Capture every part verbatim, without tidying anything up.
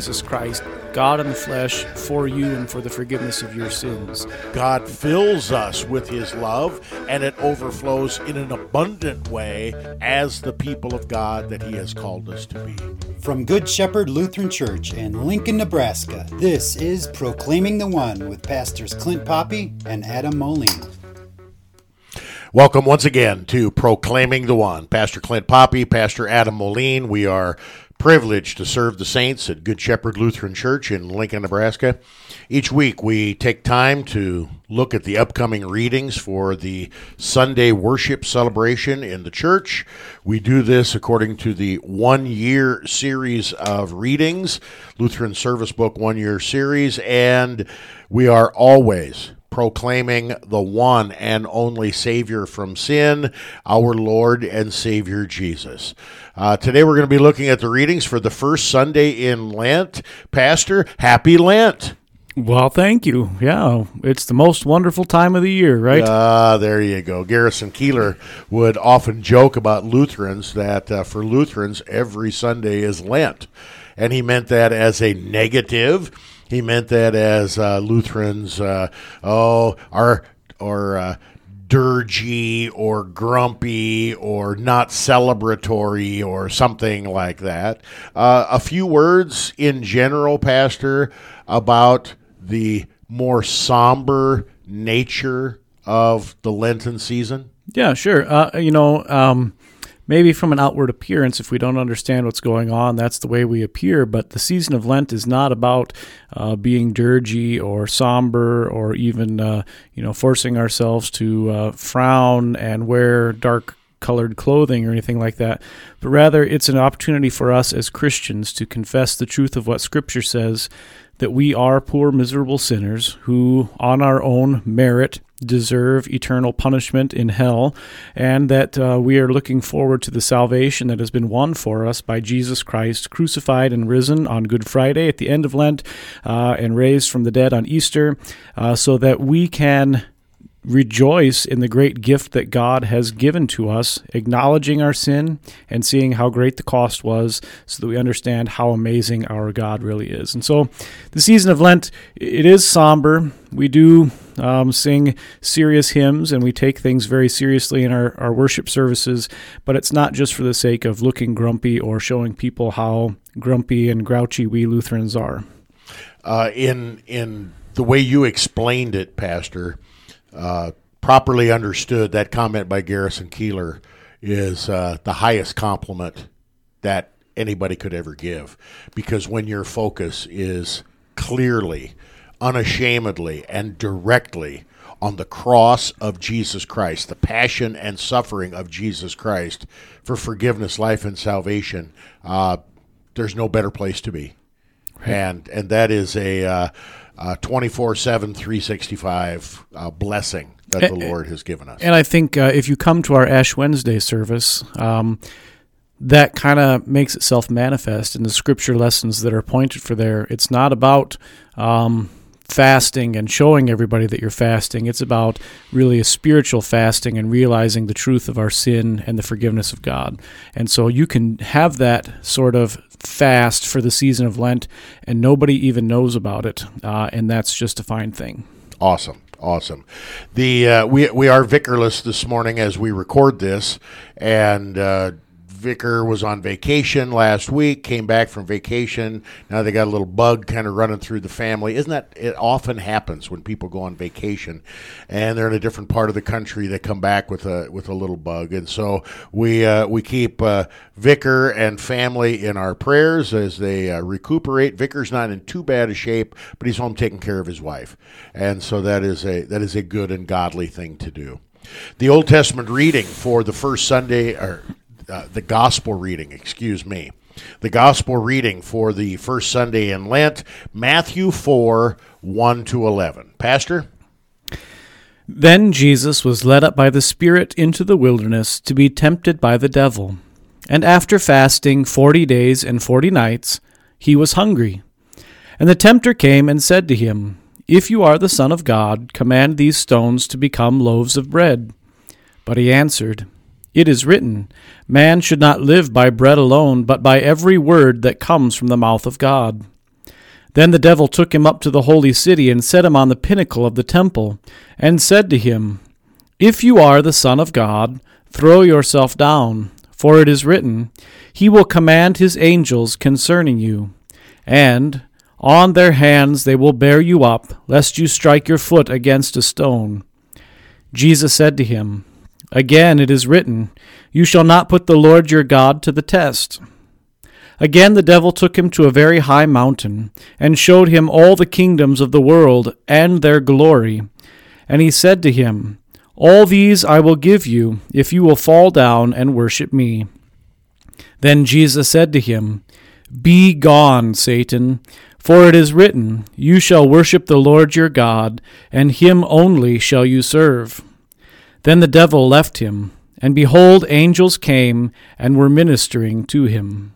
Jesus Christ, God in the flesh, for you and for the forgiveness of your sins. God fills us with his love, and it overflows in an abundant way as the people of God that he has called us to be. From Good Shepherd Lutheran Church in Lincoln, Nebraska, this is Proclaiming the One with Pastors Clint Poppy and Adam Moline. Welcome once again to Proclaiming the One. Pastor Clint Poppy, Pastor Adam Moline. We are privileged to serve the saints at Good Shepherd Lutheran Church in Lincoln, Nebraska. Each week we take time to look at the upcoming readings for the Sunday worship celebration in the church. We do this according to the one-year series of readings, Lutheran Service Book one-year series, and we are always proclaiming the one and only Savior from sin, our Lord and Savior Jesus. Uh, today we're going to be looking at the readings for the first Sunday in Lent. Pastor, happy Lent. Well, thank you. Yeah, it's the most wonderful time of the year, right? Ah, uh, there you go. Garrison Keillor would often joke about Lutherans that uh, for Lutherans, every Sunday is Lent. And he meant that as a negative. He meant that as uh, Lutherans, uh, oh, are or uh, dirgy or grumpy or not celebratory or something like that. Uh, a few words in general, Pastor, about the more somber nature of the Lenten season. Yeah, sure. Uh, you know, um, maybe from an outward appearance, if we don't understand what's going on, that's the way we appear. But the season of Lent is not about uh, being dirgy or somber or even, uh, you know, forcing ourselves to uh, frown and wear dark colored clothing or anything like that. But rather, it's an opportunity for us as Christians to confess the truth of what Scripture says, that we are poor, miserable sinners who, on our own merit, deserve eternal punishment in hell, and that uh, we are looking forward to the salvation that has been won for us by Jesus Christ, crucified and risen on Good Friday at the end of Lent, uh, and raised from the dead on Easter, uh, so that we can rejoice in the great gift that God has given to us, acknowledging our sin and seeing how great the cost was, so that we understand how amazing our God really is. And so the season of Lent, it is somber. We do um, sing serious hymns, and we take things very seriously in our, our worship services, but it's not just for the sake of looking grumpy or showing people how grumpy and grouchy we Lutherans are. Uh, in in the way you explained it, Pastor, Uh, properly understood, that comment by Garrison Keillor is uh, the highest compliment that anybody could ever give. Because when your focus is clearly, unashamedly, and directly on the cross of Jesus Christ, the passion and suffering of Jesus Christ for forgiveness, life, and salvation, uh, there's no better place to be. Right. And and that is a uh, uh, twenty-four seven, three sixty-five uh, blessing that the and, Lord has given us. And I think uh, if you come to our Ash Wednesday service, um, that kind of makes itself manifest in the scripture lessons that are pointed for there. It's not about um, fasting and showing everybody that you're fasting. It's about really a spiritual fasting and realizing the truth of our sin and the forgiveness of God. And so you can have that sort of fast for the season of Lent, and nobody even knows about it, uh, and that's just a fine thing. Awesome, awesome. The uh, we we are vicarless this morning as we record this, and uh, Vicar was on vacation last week, came back from vacation. Now they got a little bug kind of running through the family. Isn't that, it often happens when people go on vacation and they're in a different part of the country, they come back with a with a little bug. And so we uh, we keep uh, Vicar and family in our prayers as they uh, recuperate. Vicar's not in too bad a shape, but he's home taking care of his wife. And so that is a that is a good and godly thing to do. The Old Testament reading for the first Sunday, or Uh, the gospel reading, excuse me. The gospel reading for the first Sunday in Lent, Matthew four, one to eleven. Pastor? Then Jesus was led up by the Spirit into the wilderness to be tempted by the devil. And after fasting forty days and forty nights, he was hungry. And the tempter came and said to him, If you are the Son of God, command these stones to become loaves of bread. But he answered, It is written, Man should not live by bread alone, but by every word that comes from the mouth of God. Then the devil took him up to the holy city and set him on the pinnacle of the temple, and said to him, If you are the Son of God, throw yourself down, for it is written, He will command His angels concerning you, and on their hands they will bear you up, lest you strike your foot against a stone. Jesus said to him, Again it is written, You shall not put the Lord your God to the test. Again the devil took him to a very high mountain, and showed him all the kingdoms of the world and their glory. And he said to him, All these I will give you, if you will fall down and worship me. Then Jesus said to him, Be gone, Satan, for it is written, You shall worship the Lord your God, and him only shall you serve. Then the devil left him, and behold, angels came and were ministering to him.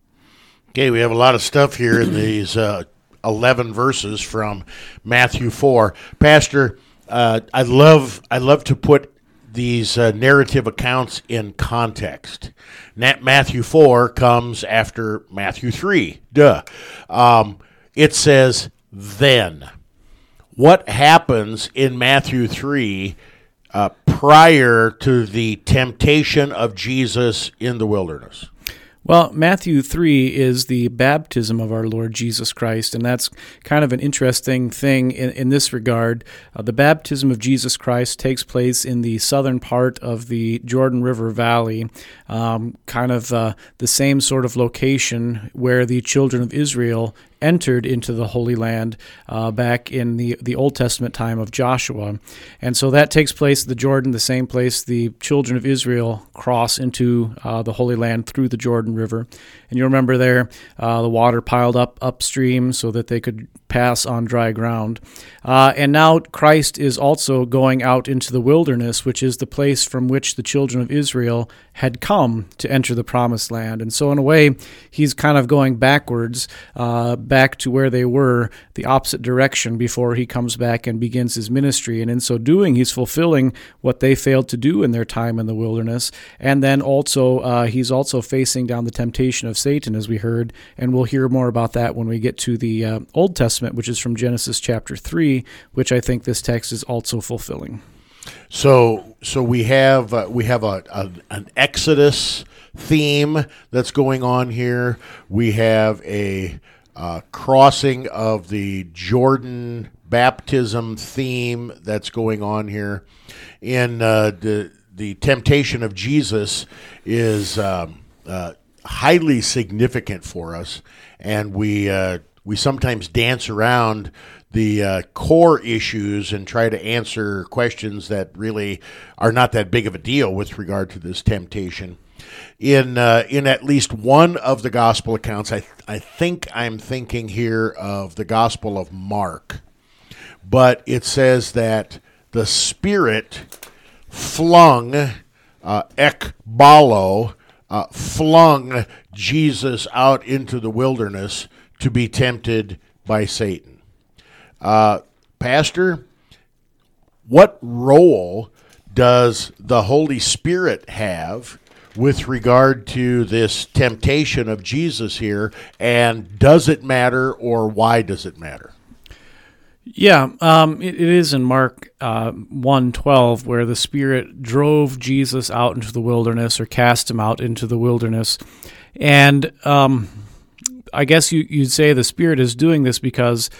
Okay, we have a lot of stuff here in these uh, eleven verses from Matthew four. Pastor, uh, I love I love to put these uh, narrative accounts in context. Nat- Matthew four comes after Matthew three. Duh. Um, it says, then. What happens in Matthew three uh, prior to the temptation of Jesus in the wilderness? Well, Matthew three is the baptism of our Lord Jesus Christ, and that's kind of an interesting thing in, in this regard. Uh, the baptism of Jesus Christ takes place in the southern part of the Jordan River Valley, um, kind of uh, the same sort of location where the children of Israel entered into the Holy Land uh, back in the, the Old Testament time of Joshua. And so that takes place at the Jordan, the same place the children of Israel cross into uh, the Holy Land through the Jordan River. And you remember there, uh, the water piled up upstream so that they could pass on dry ground. Uh, and now Christ is also going out into the wilderness, which is the place from which the children of Israel had come to enter the Promised Land. And so in a way, he's kind of going backwards, uh, back to where they were, the opposite direction, before he comes back and begins his ministry. And in so doing, he's fulfilling what they failed to do in their time in the wilderness. And then also, uh, he's also facing down the temptation of Satan, as we heard, and we'll hear more about that when we get to the uh, Old Testament, which is from Genesis chapter three, which I think this text is also fulfilling. So, so we have uh, we have a, a an Exodus theme that's going on here. We have a uh, crossing of the Jordan baptism theme that's going on here. In uh, the the temptation of Jesus is um, uh, highly significant for us, and we uh, we sometimes dance around the uh, core issues and try to answer questions that really are not that big of a deal with regard to this temptation. In uh, in at least one of the gospel accounts, I I think I'm thinking here of the Gospel of Mark, but it says that the Spirit flung uh, ekbalo, uh, flung Jesus out into the wilderness to be tempted by Satan. Uh, Pastor, what role does the Holy Spirit have with regard to this temptation of Jesus here, and does it matter, or why does it matter? Yeah, um, it, it is in Mark uh, one twelve where the Spirit drove Jesus out into the wilderness, or cast him out into the wilderness. And um, I guess you, you'd say the Spirit is doing this because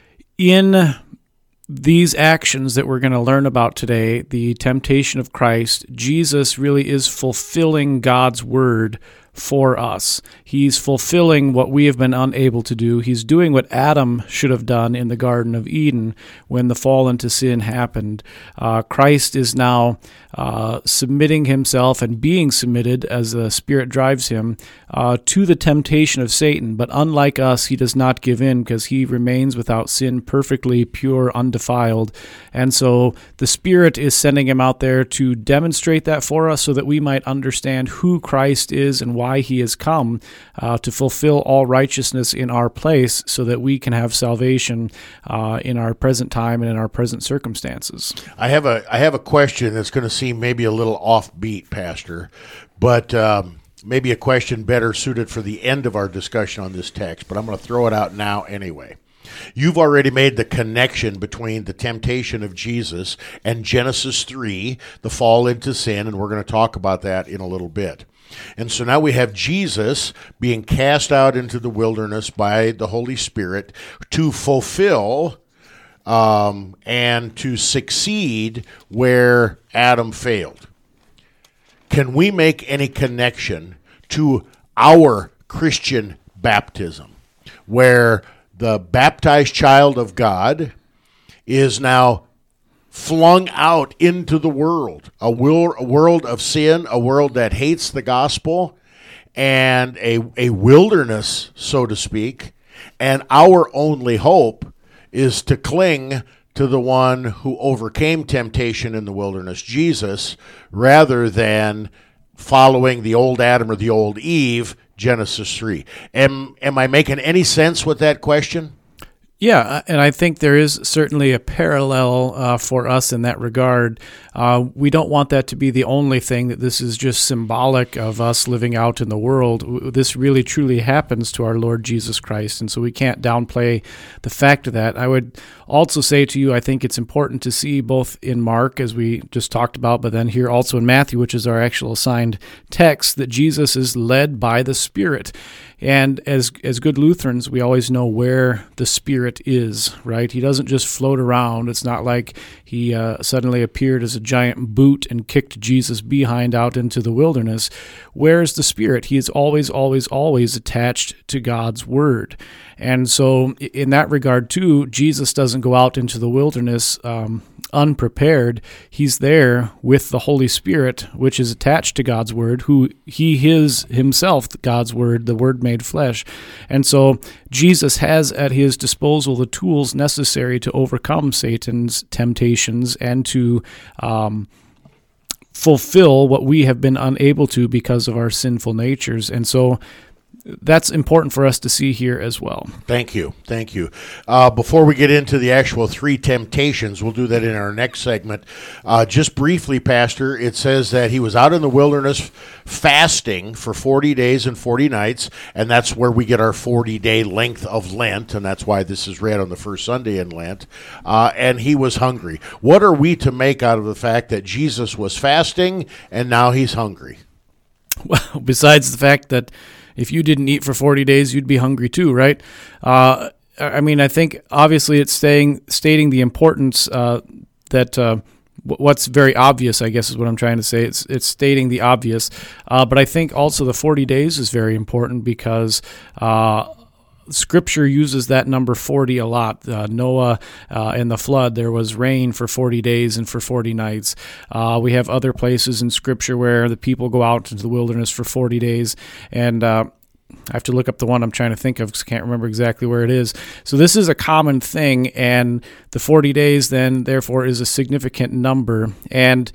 in these actions that we're going to learn about today, the temptation of Christ, Jesus really is fulfilling God's word for us. He's fulfilling what we have been unable to do. He's doing what Adam should have done in the Garden of Eden when the fall into sin happened. Uh, Christ is now uh, submitting himself and being submitted as the Spirit drives him uh, to the temptation of Satan. But unlike us, he does not give in because he remains without sin, perfectly pure, undefiled. And so the Spirit is sending him out there to demonstrate that for us so that we might understand who Christ is and why he has come uh, to fulfill all righteousness in our place so that we can have salvation uh, in our present time and in our present circumstances. I have a I have a question that's going to seem maybe a little offbeat, Pastor, but um, maybe a question better suited for the end of our discussion on this text, but I'm going to throw it out now anyway. You've already made the connection between the temptation of Jesus and Genesis three, the fall into sin, and we're going to talk about that in a little bit. And so now we have Jesus being cast out into the wilderness by the Holy Spirit to fulfill um, and to succeed where Adam failed. Can we make any connection to our Christian baptism, where the baptized child of God is now flung out into the world, a world, a world of sin, a world that hates the gospel, and a, a wilderness, so to speak, and our only hope is to cling to the one who overcame temptation in the wilderness, Jesus, rather than following the old Adam or the old Eve, Genesis three. Am, am I making any sense with that question? Yeah, and I think there is certainly a parallel uh, for us in that regard. Uh, we don't want that to be the only thing, that this is just symbolic of us living out in the world. This really truly happens to our Lord Jesus Christ, and so we can't downplay the fact of that. I would also say to you, I think it's important to see both in Mark, as we just talked about, but then here also in Matthew, which is our actual assigned text, that Jesus is led by the Spirit. And as as good Lutherans, we always know where the Spirit is, right? He doesn't just float around. It's not like he uh, suddenly appeared as a giant boot and kicked Jesus' behind out into the wilderness. Where is the Spirit? He is always, always, always attached to God's Word. And so in that regard, too, Jesus doesn't go out into the wilderness um, unprepared. He's there with the Holy Spirit, which is attached to God's Word, who he is himself, God's Word, the Word made flesh. And so Jesus has at his disposal the tools necessary to overcome Satan's temptations and to um, fulfill what we have been unable to because of our sinful natures. And so that's important for us to see here as well. Thank you. Thank you. Uh, before we get into the actual three temptations, we'll do that in our next segment. Uh, just briefly, Pastor, it says that he was out in the wilderness fasting for forty days and forty nights, and that's where we get our forty-day length of Lent, and that's why this is read on the first Sunday in Lent. Uh, and he was hungry. What are we to make out of the fact that Jesus was fasting and now he's hungry? Well, besides the fact that if you didn't eat for forty days, you'd be hungry too, right? Uh, I mean, I think obviously it's staying, stating the importance uh, that uh, w- what's very obvious, I guess is what I'm trying to say. It's it's stating the obvious. Uh, but I think also the forty days is very important because uh, Scripture uses that number forty a lot. Uh, Noah uh, and the flood, there was rain for forty days and for forty nights. Uh, we have other places in Scripture where the people go out into the wilderness for forty days, and uh, I have to look up the one I'm trying to think of because I can't remember exactly where it is. So this is a common thing, and the forty days then, therefore, is a significant number. And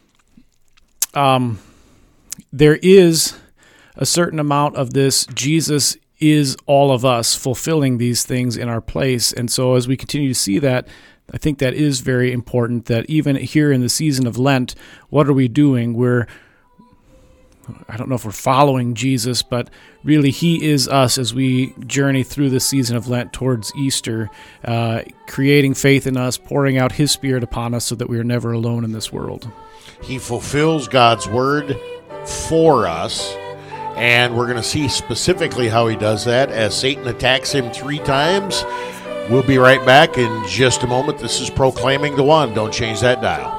um, there is a certain amount of this Jesus is all of us fulfilling these things in our place. And so as we continue to see that, I think that is very important, that even here in the season of Lent, what are we doing? We're, I don't know if we're following Jesus, but really he is us as we journey through the season of Lent towards Easter, uh, creating faith in us, pouring out his Spirit upon us so that we are never alone in this world. He fulfills God's word for us. And we're going to see specifically how he does that as Satan attacks him three times. We'll be right back in just a moment. This is Proclaiming the One. Don't change that dial.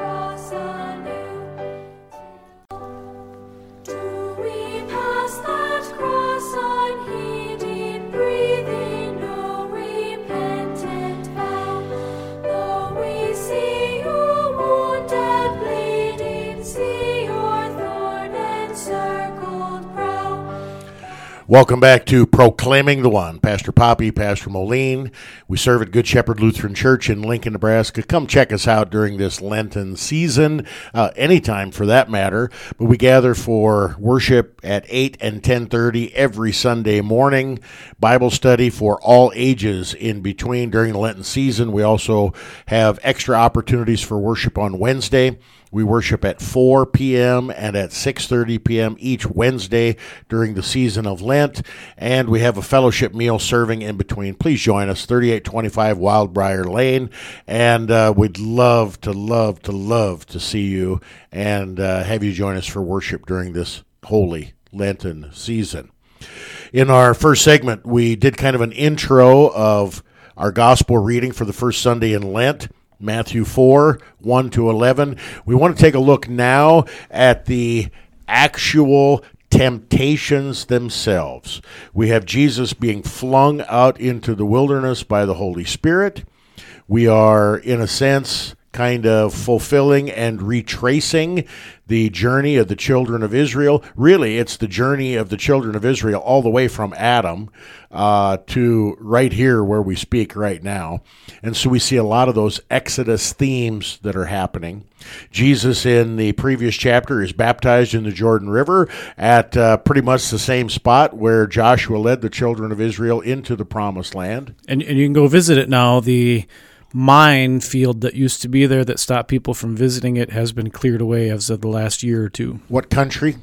Welcome back to Proclaiming the One. Pastor Poppy, Pastor Moline. We serve at Good Shepherd Lutheran Church in Lincoln, Nebraska. Come check us out during this Lenten season, uh, anytime for that matter. But we gather for worship at eight and ten thirty every Sunday morning. Bible study for all ages in between during the Lenten season. We also have extra opportunities for worship on Wednesday. We worship at four p.m. and at six thirty p.m. each Wednesday during the season of Lent, and we have a fellowship meal serving in between. Please join us, thirty-eight twenty-five Wildbriar Lane, and uh, we'd love to, love to, love to see you and uh, have you join us for worship during this holy Lenten season. In our first segment, we did kind of an intro of our gospel reading for the first Sunday in Lent, Matthew four, one to eleven. We want to take a look now at the actual temptations themselves. We have Jesus being flung out into the wilderness by the Holy Spirit. We are, in a sense, kind of fulfilling and retracing the journey of the children of Israel. Really, it's the journey of the children of Israel all the way from Adam uh, to right here where we speak right now. And so we see a lot of those Exodus themes that are happening. Jesus in the previous chapter is baptized in the Jordan River at uh, pretty much the same spot where Joshua led the children of Israel into the promised land. And, and you can go visit it now. The minefield that used to be there that stopped people from visiting it has been cleared away as of the last year or two. What country?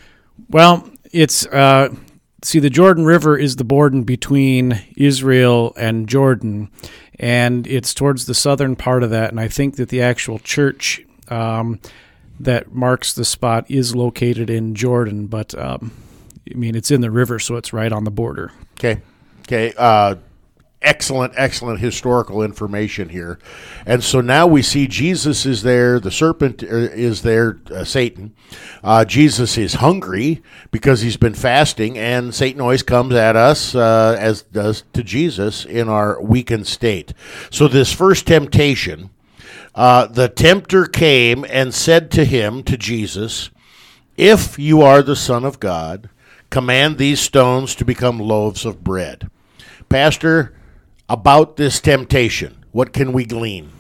Well, it's, uh, see, the Jordan River is the border between Israel and Jordan, and it's towards the southern part of that, and I think that the actual church um, that marks the spot is located in Jordan, but, um, I mean, it's in the river, so it's right on the border. Okay, okay, uh... Excellent, excellent historical information here. And so now we see Jesus is there, the serpent is there, uh, Satan. Uh, Jesus is hungry because he's been fasting, and Satan always comes at us, uh, as does to Jesus, in our weakened state. So this first temptation, uh, the tempter came and said to him, to Jesus, "If you are the Son of God, command these stones to become loaves of bread." Pastor, about this temptation, what can we glean?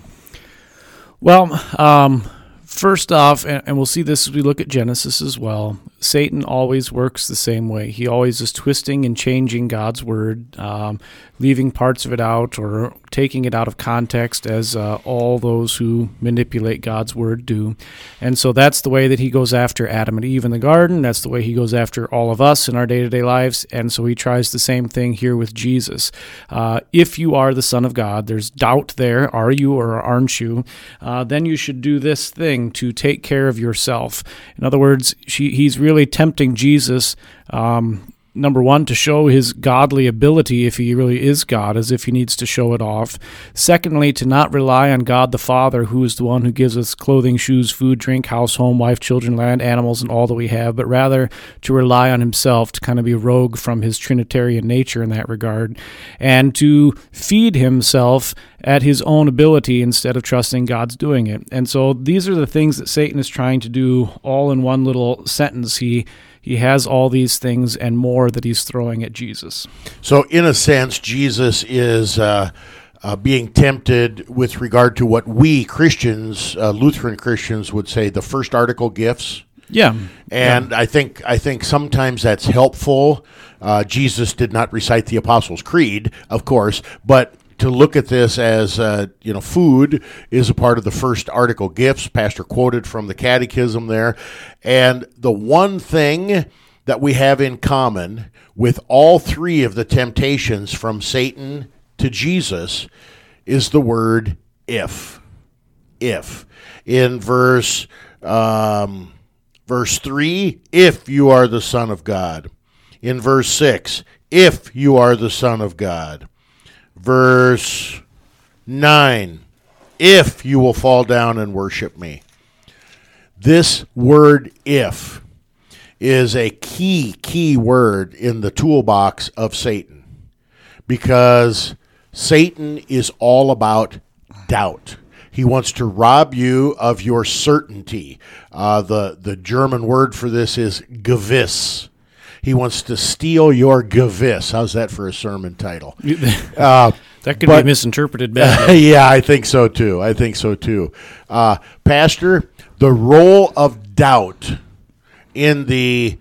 Well, um, first off, and, and we'll see this as we look at Genesis as well, Satan always works the same way. He always is twisting and changing God's word, um, leaving parts of it out or taking it out of context, as uh, all those who manipulate God's word do. And so that's the way that he goes after Adam and Eve in the garden. That's the way he goes after all of us in our day-to-day lives. And so he tries the same thing here with Jesus. Uh, if you are the Son of God, there's doubt there, are you or aren't you? Uh, then you should do this thing to take care of yourself. In other words, she, he's really tempting Jesus, um, number one, to show his godly ability, if he really is God, as if he needs to show it off. Secondly, to not rely on God the Father, who is the one who gives us clothing, shoes, food, drink, house, home, wife, children, land, animals, and all that we have, but rather to rely on himself, to kind of be rogue from his Trinitarian nature in that regard, and to feed himself at his own ability instead of trusting God's doing it. And so these are the things that Satan is trying to do all in one little sentence. He He has all these things and more that he's throwing at Jesus. So in a sense, Jesus is uh, uh, being tempted with regard to what we Christians, uh, Lutheran Christians, would say the first article gifts. Yeah. And yeah. I think I think sometimes that's helpful. Uh, Jesus did not recite the Apostles' Creed, of course, but to look at this as, uh, you know, food is a part of the first article gifts. Pastor quoted from the Catechism there. And the one thing that we have in common with all three of the temptations from Satan to Jesus is the word if. If. In verse, um, verse three, if you are the Son of God. In verse six, if you are the Son of God. Verse nine, if you will fall down and worship me. This word if is a key, key word in the toolbox of Satan, because Satan is all about doubt. He wants to rob you of your certainty. Uh, the, the German word for this is gewiss. He wants to steal your gewiss. How's that for a sermon title? Uh, that could but, be misinterpreted badly. Yeah, I think so too. I think so too. Uh, Pastor, the role of doubt in the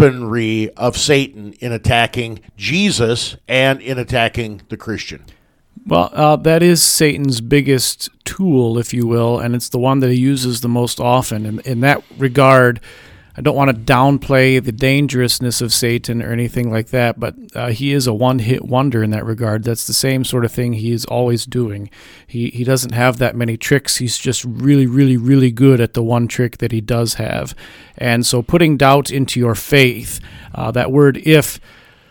weaponry of Satan in attacking Jesus and in attacking the Christian. Well, uh, that is Satan's biggest tool, if you will, and it's the one that he uses the most often. And in that regard, I don't want to downplay the dangerousness of Satan or anything like that, but uh, he is a one-hit wonder in that regard. That's the same sort of thing he is always doing. He he doesn't have that many tricks. He's just really, really, really good at the one trick that he does have. And so putting doubt into your faith, uh, that word if,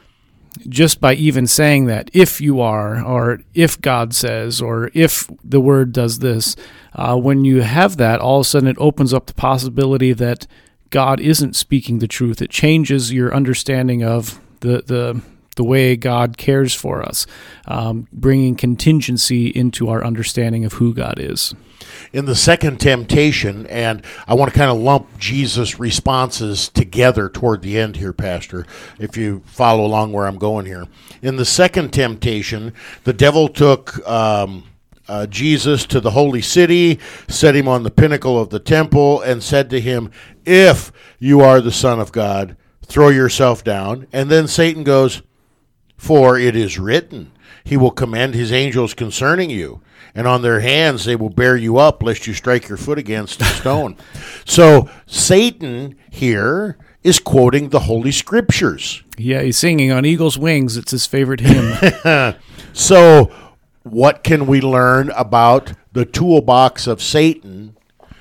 just by even saying that, if you are, or if God says, or if the word does this, uh, when you have that, all of a sudden it opens up the possibility that God isn't speaking the truth. It changes your understanding of the the, the way God cares for us, um, bringing contingency into our understanding of who God is. In the second temptation, and I want to kind of lump Jesus' responses together toward the end here, Pastor, if you follow along where I'm going here. In the second temptation, the devil took um, uh, Jesus to the holy city, set him on the pinnacle of the temple, and said to him, "If you are the Son of God, throw yourself down." And then Satan goes, "For it is written, he will command his angels concerning you, and on their hands they will bear you up, lest you strike your foot against a stone." So Satan here is quoting the Holy Scriptures. Yeah, he's singing on eagle's wings. It's his favorite hymn. So what can we learn about the toolbox of Satan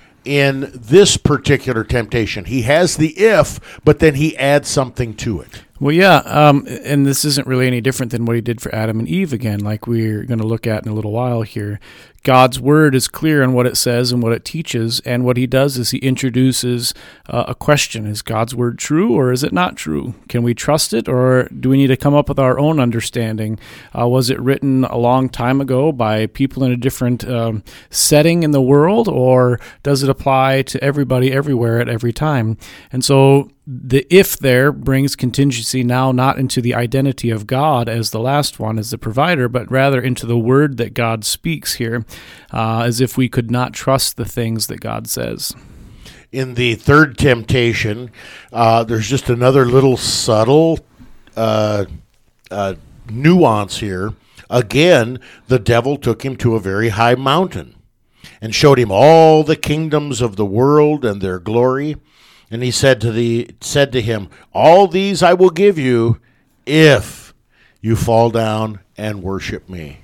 in this particular temptation? He has the if, but then he adds something to it. Well, yeah, um, and this isn't really any different than what he did for Adam and Eve again, like we're going to look at in a little while here. God's word is clear on what it says and what it teaches, and what he does is he introduces uh, a question. Is God's word true, or is it not true? Can we trust it, or do we need to come up with our own understanding? Uh, was it written a long time ago by people in a different um, setting in the world, or does it apply to everybody everywhere at every time? And so the if there brings contingency now not into the identity of God as the last one, as the provider, but rather into the word that God speaks here, uh, as if we could not trust the things that God says. In the third temptation, uh, there's just another little subtle uh, uh, nuance here. Again, the devil took him to a very high mountain and showed him all the kingdoms of the world and their glory. And he said to the said to him, "All these I will give you if you fall down and worship me."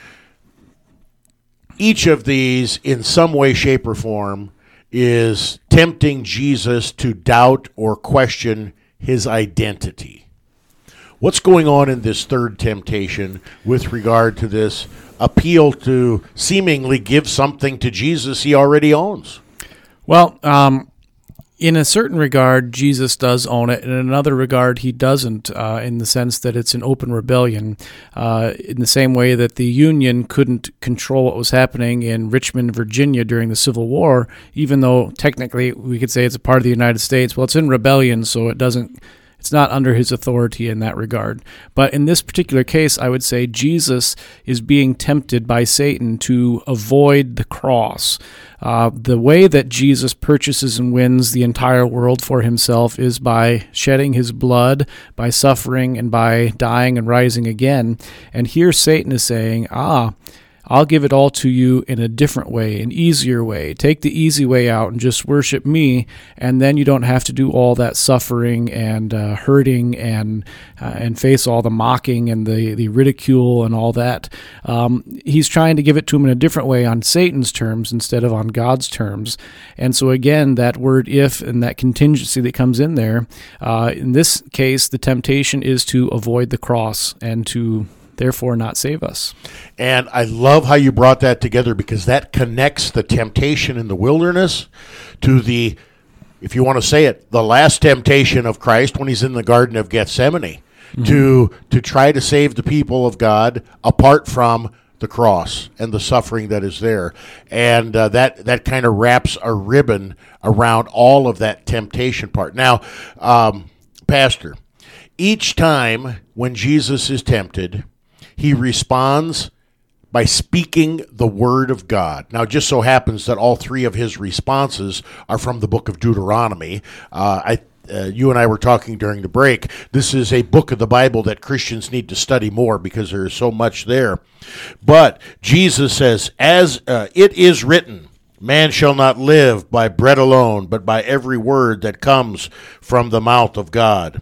Each of these, in some way, shape, or form, is tempting Jesus to doubt or question his identity. What's going on in this third temptation with regard to this appeal to seemingly give something to Jesus he already owns? Well, um... in a certain regard, Jesus does own it. In another regard, he doesn't, uh, in the sense that it's an open rebellion. Uh, in the same way that the Union couldn't control what was happening in Richmond, Virginia during the Civil War, even though technically we could say it's a part of the United States. Well, it's in rebellion, so it doesn't. It's not under his authority in that regard. But in this particular case, I would say Jesus is being tempted by Satan to avoid the cross. Uh, the way that Jesus purchases and wins the entire world for himself is by shedding his blood, by suffering, and by dying and rising again. And here Satan is saying, ah, I'll give it all to you in a different way, an easier way. Take the easy way out and just worship me, and then you don't have to do all that suffering and uh, hurting and uh, and face all the mocking and the, the ridicule and all that. Um, he's trying to give it to him in a different way on Satan's terms instead of on God's terms. And so again, that word if and that contingency that comes in there, uh, in this case, the temptation is to avoid the cross and to therefore not save us. And I love how you brought that together, because that connects the temptation in the wilderness to the, if you want to say it, the last temptation of Christ when he's in the Garden of Gethsemane, mm-hmm. to to try to save the people of God apart from the cross and the suffering that is there. And uh, that, that kind of wraps a ribbon around all of that temptation part. Now, um, Pastor, each time when Jesus is tempted, he responds by speaking the word of God. Now, it just so happens that all three of his responses are from the book of Deuteronomy. Uh, I uh, you and I were talking during the break. This is a book of the Bible that Christians need to study more because there is so much there. But Jesus says, as uh, it is written, man shall not live by bread alone, but by every word that comes from the mouth of God.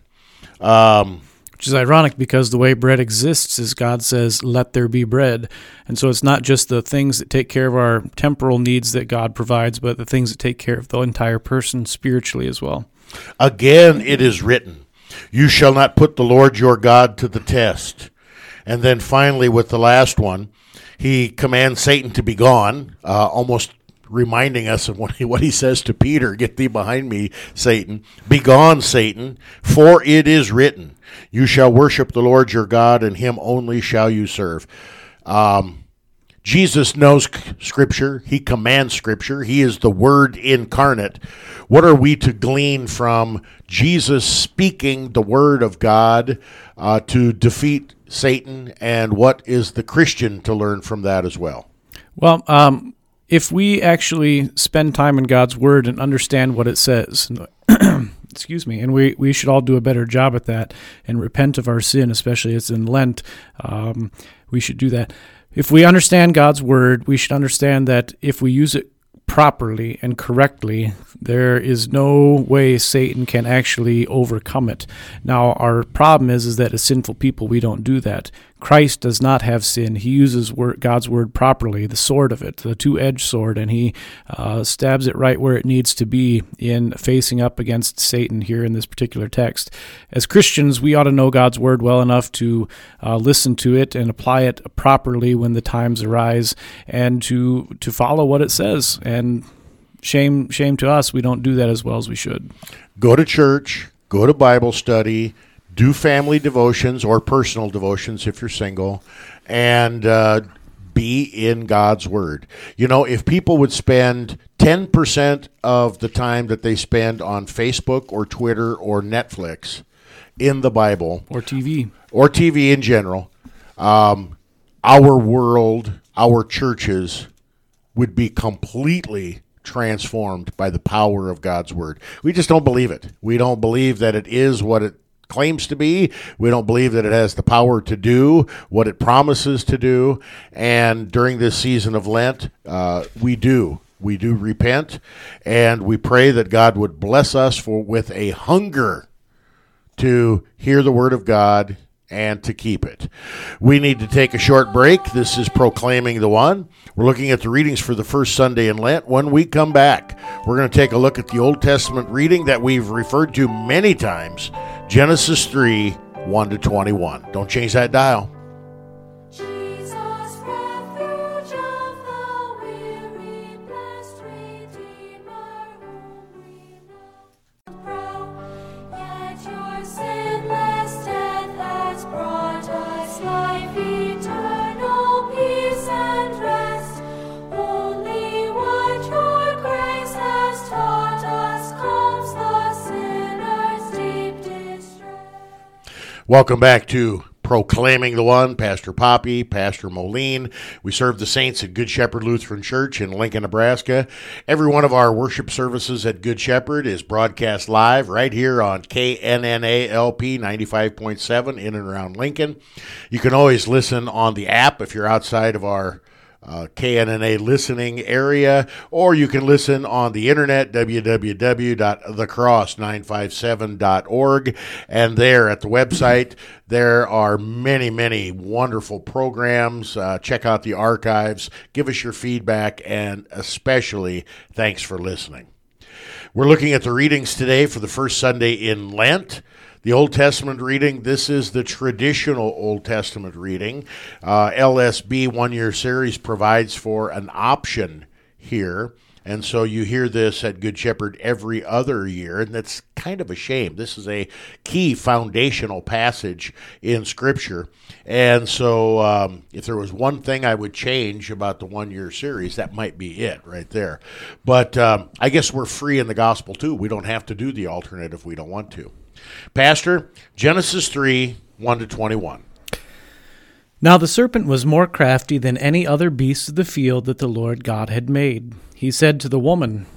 Um, Which is ironic because the way bread exists is God says, let there be bread. And so it's not just the things that take care of our temporal needs that God provides, but the things that take care of the entire person spiritually as well. Again, it is written, you shall not put the Lord your God to the test. And then finally, with the last one, he commands Satan to be gone, uh, almost reminding us of what he, what he says to Peter, get thee behind me, Satan. Begone, Satan, for it is written, you shall worship the Lord your God, and him only shall you serve. Um, Jesus knows Scripture. He commands Scripture. He is the Word incarnate. What are we to glean from Jesus speaking the Word of God uh, to defeat Satan, and what is the Christian to learn from that as well? Well, um, if we actually spend time in God's Word and understand what it says, excuse me, and we, we should all do a better job at that and repent of our sin, especially as in Lent, um, we should do that. If we understand God's Word, we should understand that if we use it properly and correctly, there is no way Satan can actually overcome it. Now, our problem is, is that as sinful people, we don't do that. Christ does not have sin. He uses word, God's Word properly, the sword of it, the two-edged sword, and he uh, stabs it right where it needs to be in facing up against Satan here in this particular text. As Christians, we ought to know God's Word well enough to uh, listen to it and apply it properly when the times arise, and to to follow what it says. And shame shame to us, we don't do that as well as we should. Go to church, go to Bible study, do family devotions or personal devotions if you're single, and uh, be in God's Word. You know, if people would spend ten percent of the time that they spend on Facebook or Twitter or Netflix in the Bible, Or T V. or T V in general, um, our world, our churches would be completely transformed by the power of God's Word. We just don't believe it. We don't believe that it is what it claims to be. We don't believe that it has the power to do what it promises to do. And during this season of Lent, uh, we do. We do repent, and we pray that God would bless us for with a hunger to hear the Word of God and to keep it. We need to take a short break. This is Proclaiming the One. We're looking at the readings for the first Sunday in Lent. When we come back, we're going to take a look at the Old Testament reading that we've referred to many times, Genesis three, one to twenty-one. Don't change that dial. Welcome back to Proclaiming the One. Pastor Poppy, Pastor Moline. We serve the saints at Good Shepherd Lutheran Church in Lincoln, Nebraska. Every one of our worship services at Good Shepherd is broadcast live right here on K N N A L P ninety-five point seven in and around Lincoln. You can always listen on the app if you're outside of our Uh, K N N A listening area, or you can listen on the internet, w w w dot the cross nine five seven dot org, and there at the website there are many, many wonderful programs. Uh, check out the archives, give us your feedback, and especially thanks for listening. We're looking at the readings today for the first Sunday in Lent. The Old Testament reading, this is the traditional Old Testament reading. Uh, L S B one-year series provides for an option here, and so you hear this at Good Shepherd every other year, and that's kind of a shame. This is a key foundational passage in Scripture, and so um, if there was one thing I would change about the one-year series, that might be it right there. But um, I guess we're free in the gospel, too. We don't have to do the alternate if we don't want to. Pastor, Genesis three, one to twenty-one. Now the serpent was more crafty than any other beast of the field that the Lord God had made. He said to the woman,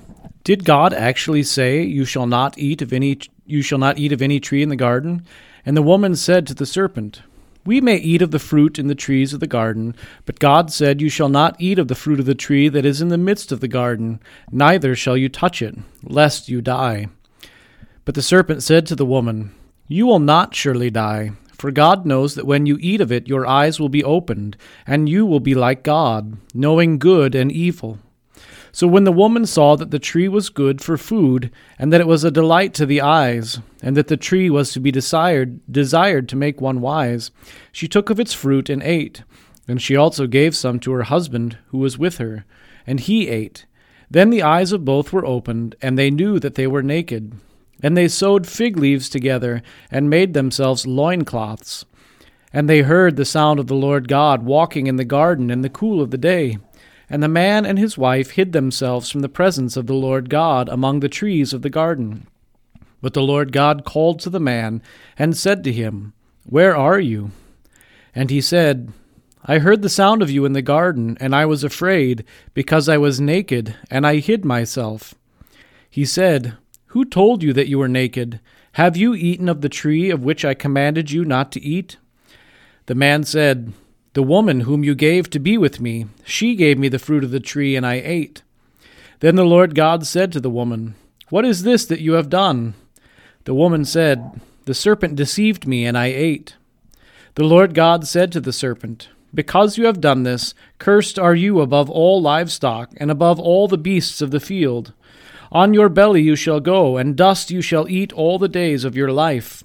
Did God actually say, "You shall not eat of any you shall not eat of any tree in the garden"? And the woman said to the serpent, "We may eat of the fruit in the trees of the garden, but God said, You shall not eat of the fruit of the tree that is in the midst of the garden, neither shall you touch it, lest you die." But the serpent said to the woman, "You will not surely die, for God knows that when you eat of it, your eyes will be opened, and you will be like God, knowing good and evil." So when the woman saw that the tree was good for food, and that it was a delight to the eyes, and that the tree was to be desired, desired to make one wise, she took of its fruit and ate. And she also gave some to her husband, who was with her, and he ate. Then the eyes of both were opened, and they knew that they were naked. And they sewed fig leaves together, and made themselves loincloths. And they heard the sound of the Lord God walking in the garden in the cool of the day. And the man and his wife hid themselves from the presence of the Lord God among the trees of the garden. But the Lord God called to the man, and said to him, "Where are you?" And he said, "I heard the sound of you in the garden, and I was afraid, because I was naked, and I hid myself." He said, "Who told you that you were naked? Have you eaten of the tree of which I commanded you not to eat?" The man said, "The woman whom you gave to be with me, she gave me the fruit of the tree, and I ate." Then the Lord God said to the woman, "What is this that you have done?" The woman said, "The serpent deceived me, and I ate." The Lord God said to the serpent, "Because you have done this, cursed are you above all livestock, and above all the beasts of the field. On your belly you shall go, and dust you shall eat all the days of your life.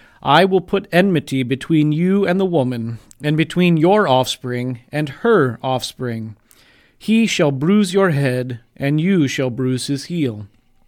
I will put enmity between you and the woman, and between your offspring and her offspring. He shall bruise your head, and you shall bruise his heel."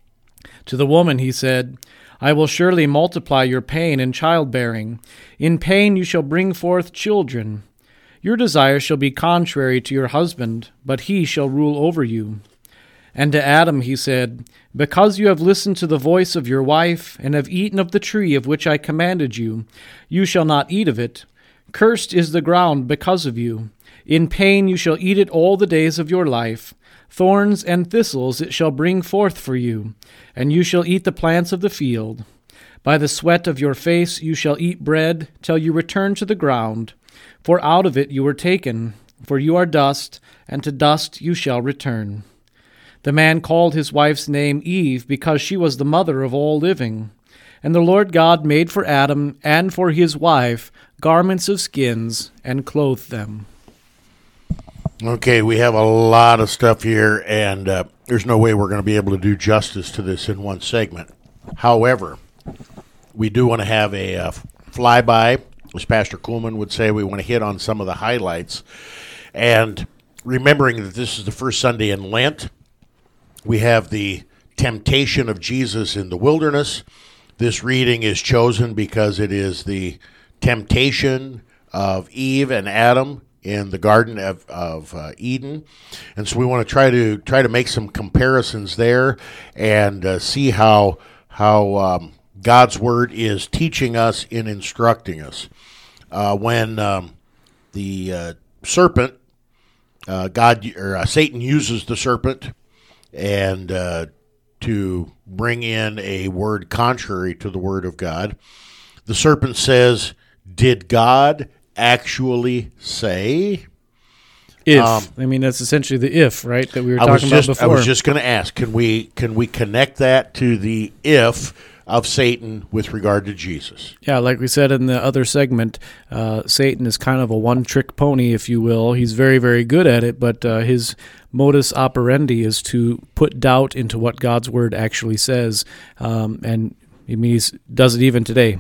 To the woman he said, "I will surely multiply your pain in childbearing. In pain you shall bring forth children. Your desire shall be contrary to your husband, but he shall rule over you." And to Adam he said, "Because you have listened to the voice of your wife, and have eaten of the tree of which I commanded you, you shall not eat of it. Cursed is the ground because of you. In pain you shall eat it all the days of your life. Thorns and thistles it shall bring forth for you, and you shall eat the plants of the field. By the sweat of your face you shall eat bread, till you return to the ground. For out of it you were taken, for you are dust, and to dust you shall return." The man called his wife's name Eve, because she was the mother of all living. And the Lord God made for Adam and for his wife garments of skins, and clothed them. Okay, we have a lot of stuff here, and uh, there's no way we're going to be able to do justice to this in one segment. However, we do want to have a uh, flyby, as Pastor Kuhlman would say. We want to hit on some of the highlights. And remembering that this is the first Sunday in Lent, we have the temptation of Jesus in the wilderness. This reading is chosen because it is the temptation of Eve and Adam in the Garden of, of uh, Eden. And so we want to try to try to make some comparisons there and uh, see how, how um, God's Word is teaching us and instructing us. Uh, when um, the uh, serpent, uh, God or uh, Satan uses the serpent and uh, to bring in a word contrary to the word of God. The serpent says, "Did God actually say?" If. Um, I mean, that's essentially the if, right, that we were I talking was just, about before. I was just going to ask, can we can we connect that to the if of Satan with regard to Jesus? Yeah, like we said in the other segment, uh, Satan is kind of a one-trick pony, if you will. He's very, very good at it, but uh, his modus operandi is to put doubt into what God's Word actually says, um, and I mean, he does it even today.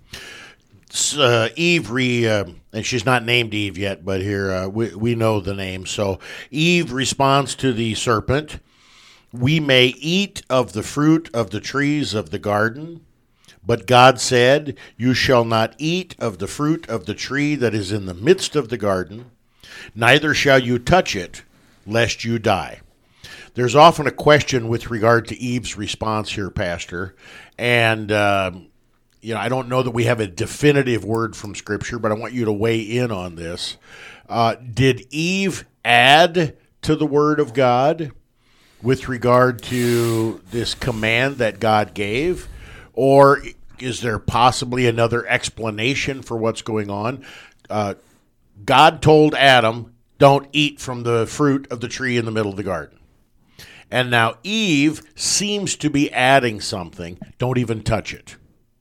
Uh, Eve, re, uh, and she's not named Eve yet, but here uh, we, we know the name. So Eve responds to the serpent, "We may eat of the fruit of the trees of the garden, but God said, You shall not eat of the fruit of the tree that is in the midst of the garden, neither shall you touch it, lest you die." There's often a question with regard to Eve's response here, Pastor, and um, you know, I don't know that we have a definitive word from Scripture, but I want you to weigh in on this. Uh, did Eve add to the Word of God? with regard to this command that God gave? Or is there possibly another explanation for what's going on? Uh, God told Adam, don't eat from the fruit of the tree in the middle of the garden. And now Eve seems to be adding something. Don't even touch it.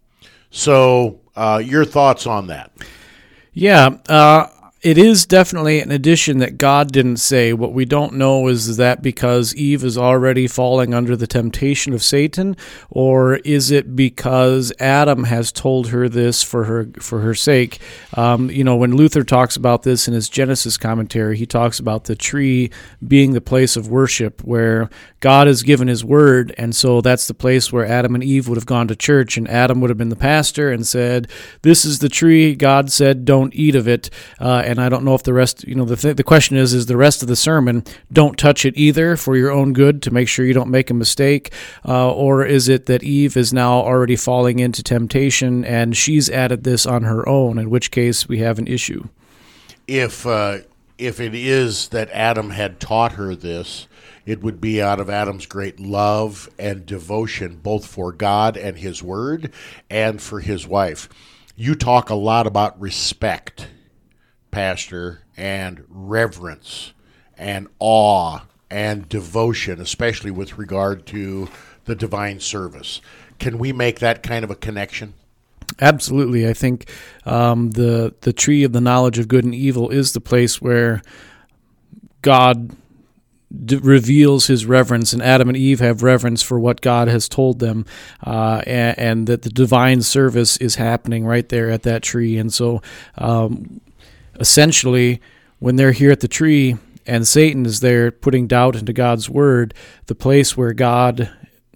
So uh, your thoughts on that? Yeah, uh, it is definitely an addition that God didn't say. What we don't know is that because Eve is already falling under the temptation of Satan, or is it because Adam has told her this for her for her sake? Um, you know, when Luther talks about this in his Genesis commentary, he talks about the tree being the place of worship where God has given his word, and so that's the place where Adam and Eve would have gone to church, and Adam would have been the pastor and said, this is the tree, God said, don't eat of it. Uh, and I don't know if the rest, you know, the th- the question is, is the rest of the sermon, don't touch it either for your own good to make sure you don't make a mistake, uh, or is it that Eve is now already falling into temptation and she's added this on her own, in which case we have an issue? If uh, if it is that Adam had taught her this, it would be out of Adam's great love and devotion, both for God and his word and for his wife. You talk a lot about respect, Pastor, and reverence and awe and devotion, especially with regard to the divine service. Can we make that kind of a connection? Absolutely. I think um, the the tree of the knowledge of good and evil is the place where God d- reveals his reverence, and Adam and Eve have reverence for what God has told them, uh, and, and that the divine service is happening right there at that tree. And so um, essentially, when they're here at the tree and Satan is there putting doubt into God's word, the place where God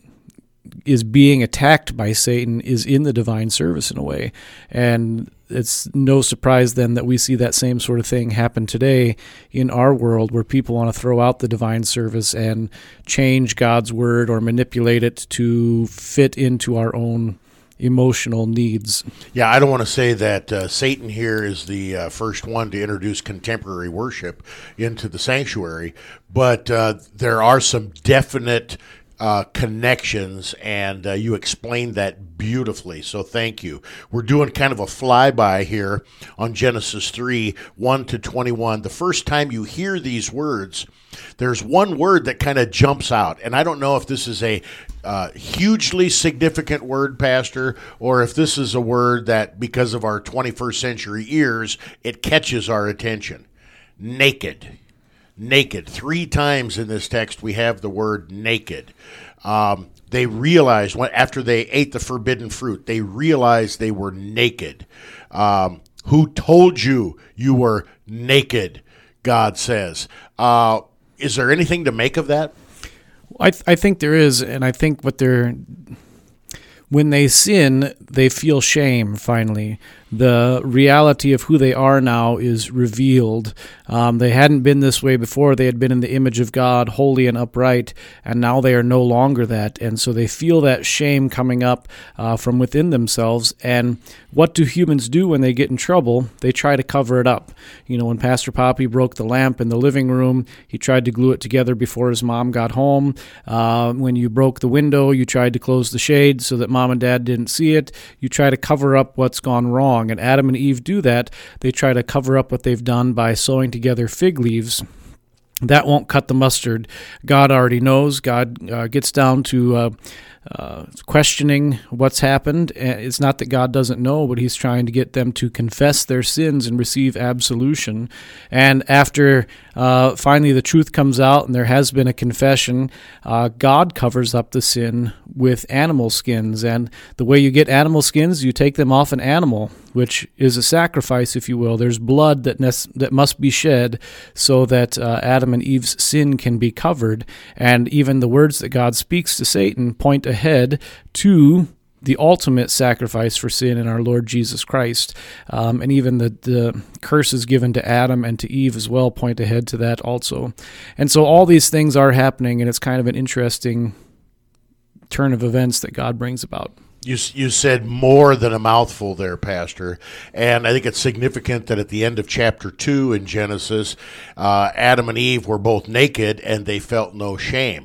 is being attacked by Satan is in the divine service in a way. And it's no surprise then that we see that same sort of thing happen today in our world, where people want to throw out the divine service and change God's word or manipulate it to fit into our own emotional needs. Yeah, I don't want to say that uh, Satan here is the uh, first one to introduce contemporary worship into the sanctuary, but uh, there are some definite Uh, connections, and uh, you explained that beautifully, so thank you. We're doing kind of a flyby here on Genesis three, one to twenty-one. The first time you hear these words, there's one word that kind of jumps out, and I don't know if this is a uh, hugely significant word, Pastor, or if this is a word that, because of our twenty-first century ears, it catches our attention. Naked. Naked. Three times in this text we have the word naked. Um, they realized, when, after they ate the forbidden fruit, they realized they were naked. Um, who told you you were naked, God says. Uh, is there anything to make of that? I, th- I think there is, and I think what they're... When they sin, they feel shame, finally. The reality of who they are now is revealed. Um, they hadn't been this way before. They had been in the image of God, holy and upright, and now they are no longer that. And so they feel that shame coming up uh, from within themselves. And what do humans do when they get in trouble? They try to cover it up. You know, when Pastor Poppy broke the lamp in the living room, he tried to glue it together before his mom got home. Uh, when you broke the window, you tried to close the shade so that mom and dad didn't see it. You try to cover up what's gone wrong. And Adam and Eve do that. They try to cover up what they've done by sewing together fig leaves. That won't cut the mustard. God already knows. God uh, gets down to uh, uh, questioning what's happened. It's not that God doesn't know, but he's trying to get them to confess their sins and receive absolution. And after uh, finally the truth comes out and there has been a confession, uh, God covers up the sin with animal skins. And the way you get animal skins, you take them off an animal, which is a sacrifice, if you will. There's blood that ne- that must be shed so that uh, Adam and Eve's sin can be covered. And even the words that God speaks to Satan point ahead to the ultimate sacrifice for sin in our Lord Jesus Christ. Um, and even the, the curses given to Adam and to Eve as well point ahead to that also. And so all these things are happening, and it's kind of an interesting turn of events that God brings about. You you said more than a mouthful there, Pastor, and I think it's significant that at the end of chapter two in Genesis, uh, Adam and Eve were both naked and they felt no shame.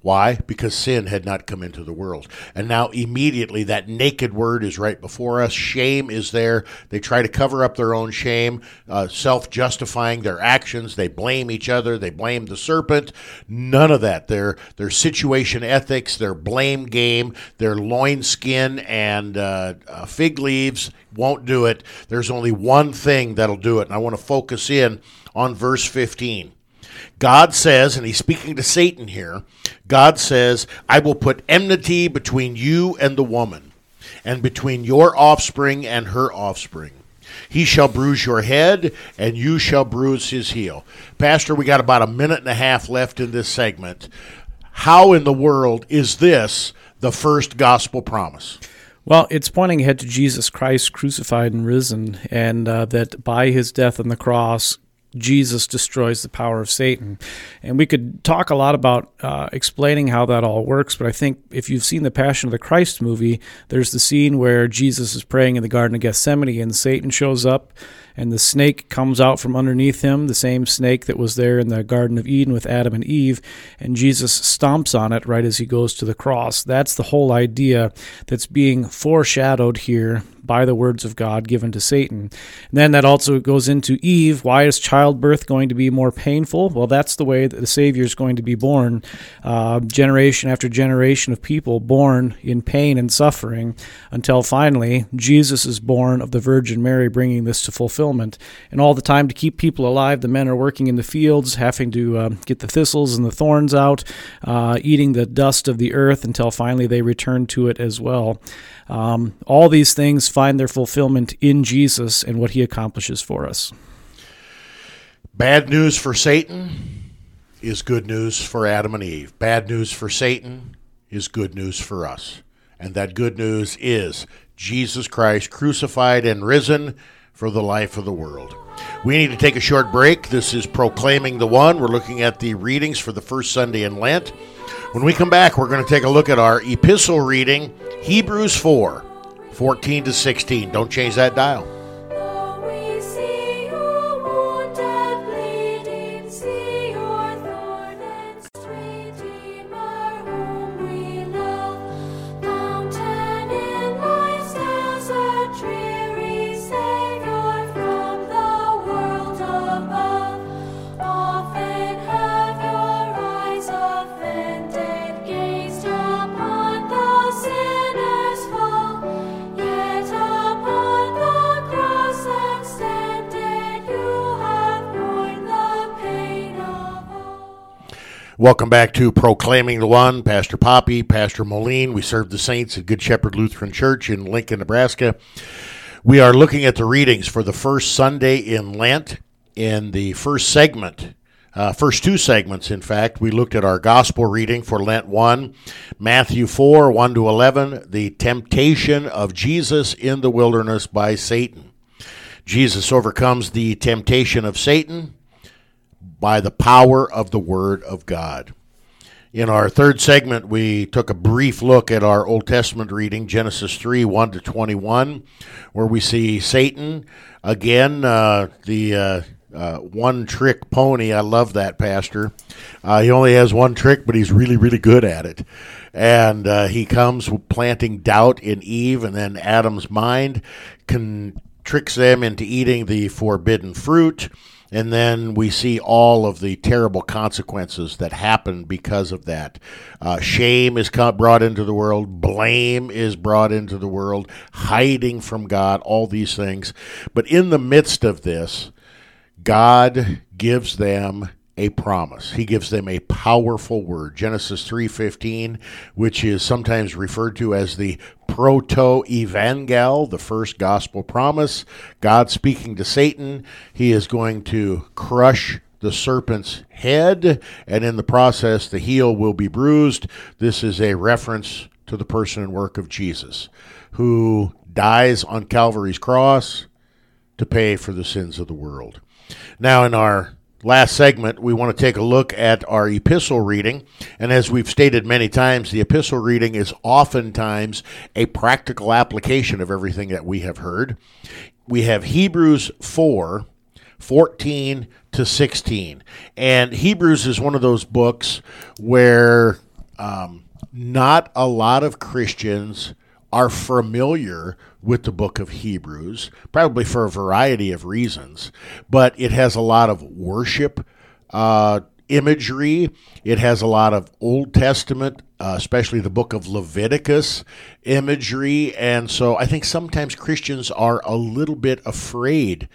Why? Because sin had not come into the world. And now immediately that naked word is right before us. Shame is there. They try to cover up their own shame, uh, self-justifying their actions. They blame each other. They blame the serpent. None of that. Their, their situation ethics, their blame game, their loin skin and uh, uh, fig leaves won't do it. There's only one thing that'll do it. And I want to focus in on verse fifteen. God says, and he's speaking to Satan here, God says, I will put enmity between you and the woman, and between your offspring and her offspring. He shall bruise your head, and you shall bruise his heel. Pastor, we got about a minute and a half left in this segment. How in the world is this the first gospel promise? Well, it's pointing ahead to Jesus Christ crucified and risen, and uh, that by his death on the cross, Jesus destroys the power of Satan. And we could talk a lot about uh, explaining how that all works, but I think if you've seen the Passion of the Christ movie, there's the scene where Jesus is praying in the Garden of Gethsemane and Satan shows up and the snake comes out from underneath him, the same snake that was there in the Garden of Eden with Adam and Eve, and Jesus stomps on it right as he goes to the cross. That's the whole idea that's being foreshadowed here by the words of God given to Satan. And then that also goes into Eve. Why is childbirth going to be more painful? Well, that's the way that the Savior is going to be born. Uh, generation after generation of people born in pain and suffering until finally Jesus is born of the Virgin Mary, bringing this to fulfillment. And all the time to keep people alive, the men are working in the fields, having to uh, get the thistles and the thorns out, uh, eating the dust of the earth until finally they return to it as well. Um, all these things find their fulfillment in Jesus and what he accomplishes for us. Bad news for Satan is good news for Adam and Eve. Bad news for Satan is good news for us. And that good news is Jesus Christ crucified and risen for the life of the world. We need to take a short break. This is Proclaiming the One. We're looking at the readings for the first Sunday in Lent. When we come back, we're going to take a look at our epistle reading, Hebrews four, fourteen to sixteen. Don't change that dial. Welcome back to Proclaiming the One. Pastor Poppy, Pastor Moline. We serve the saints at Good Shepherd Lutheran Church in Lincoln, Nebraska. We are looking at the readings for the first Sunday in Lent. In the first segment, uh, first two segments, in fact, we looked at our gospel reading for Lent one, Matthew four, one to eleven, the temptation of Jesus in the wilderness by Satan. Jesus overcomes the temptation of Satan by the power of the Word of God. In our third segment, we took a brief look at our Old Testament reading, Genesis three, one to twenty-one, where we see Satan, again, uh, the uh, uh, one-trick pony. I love that, Pastor. Uh, he only has one trick, but he's really, really good at it. And uh, he comes planting doubt in Eve and then Adam's mind, can, tricks them into eating the forbidden fruit. And then we see all of the terrible consequences that happen because of that. Uh, shame is brought into the world. Blame is brought into the world. Hiding from God, all these things. But in the midst of this, God gives them a promise. He gives them a powerful word. Genesis three fifteen, which is sometimes referred to as the proto-evangel, the first gospel promise. God speaking to Satan. He is going to crush the serpent's head, and in the process, the heel will be bruised. This is a reference to the person and work of Jesus, who dies on Calvary's cross to pay for the sins of the world. Now, in our last segment, we want to take a look at our epistle reading. And as we've stated many times, the epistle reading is oftentimes a practical application of everything that we have heard. We have Hebrews four, fourteen to sixteen. And Hebrews is one of those books where um, not a lot of Christians are familiar with the book of Hebrews, probably for a variety of reasons, but it has a lot of worship uh, imagery. It has a lot of Old Testament, uh, especially the book of Leviticus imagery, and so I think sometimes Christians are a little bit afraid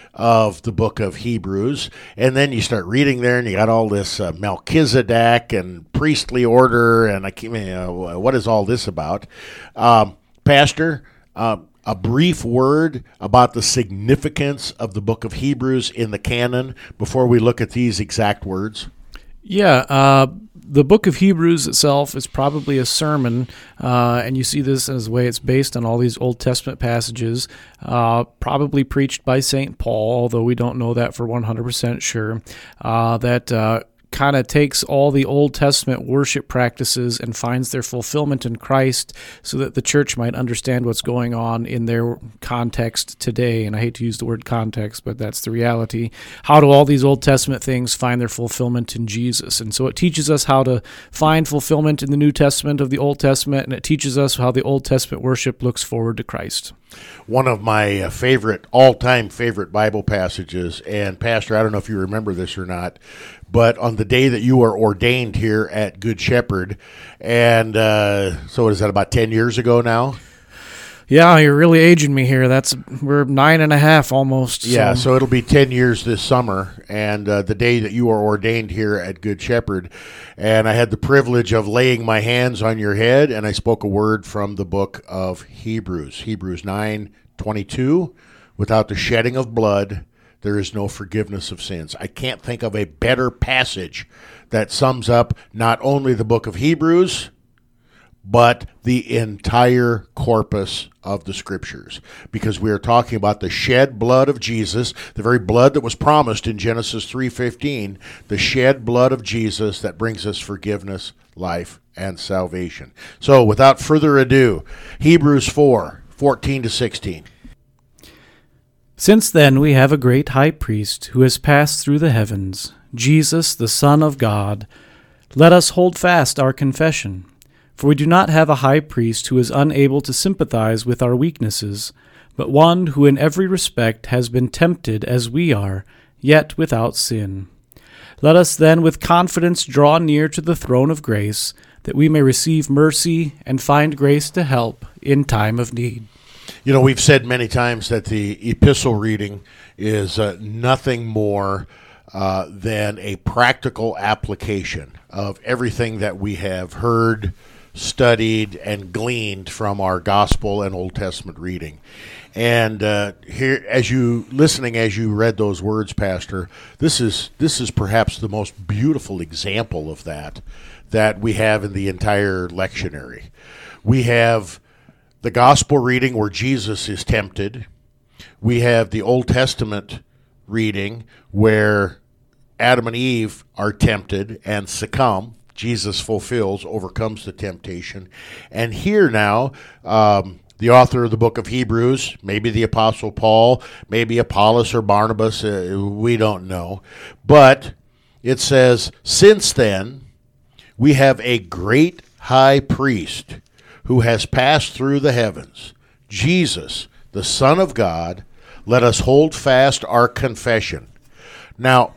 of the book of Hebrews, and then you start reading there, and you got all this uh, Melchizedek and priestly order, and I can't, you know, what is all this about? Um, Pastor, uh, a brief word about the significance of the book of Hebrews in the canon before we look at these exact words. Yeah, uh, the book of Hebrews itself is probably a sermon, uh, and you see this as the way it's based on all these Old Testament passages, uh, probably preached by Saint Paul, although we don't know that for one hundred percent sure, uh, that uh, kind of takes all the Old Testament worship practices and finds their fulfillment in Christ so that the church might understand what's going on in their context today. And I hate to use the word context, but that's the reality. How do all these Old Testament things find their fulfillment in Jesus? And so it teaches us how to find fulfillment in the New Testament of the Old Testament, and it teaches us how the Old Testament worship looks forward to Christ. One of my uh, favorite, all-time favorite Bible passages, and Pastor, I don't know if you remember this or not, but on the day that you were ordained here at Good Shepherd, and uh, so what is that, about ten years ago now? Yeah, you're really aging me here. That's we're nine and a half almost. So. Yeah, so it'll be ten years this summer, and uh, the day that you were ordained here at Good Shepherd, and I had the privilege of laying my hands on your head, and I spoke a word from the book of Hebrews, Hebrews nine twenty-two. Without the shedding of blood, there is no forgiveness of sins. I can't think of a better passage that sums up not only the book of Hebrews, but the entire corpus of the Scriptures, because we are talking about the shed blood of Jesus, the very blood that was promised in Genesis three fifteen, the shed blood of Jesus that brings us forgiveness, life, and salvation. So without further ado, Hebrews four fourteen to sixteen. Since then we have a great high priest who has passed through the heavens, Jesus, the Son of God. Let us hold fast our confession. For we do not have a high priest who is unable to sympathize with our weaknesses, but one who in every respect has been tempted as we are, yet without sin. Let us then with confidence draw near to the throne of grace, that we may receive mercy and find grace to help in time of need. You know, we've said many times that the epistle reading is uh, nothing more uh, than a practical application of everything that we have heard, studied, and gleaned from our gospel and Old Testament reading. And uh, here, as you listening, as you read those words, Pastor, this is this is perhaps the most beautiful example of that that we have in the entire lectionary. We have the gospel reading where Jesus is tempted. We have the Old Testament reading where Adam and Eve are tempted and succumb. Jesus fulfills, overcomes the temptation. And here now, um, the author of the book of Hebrews, maybe the Apostle Paul, maybe Apollos or Barnabas, uh, we don't know. But it says, since then, we have a great high priest who has passed through the heavens, Jesus, the Son of God. Let us hold fast our confession. Now,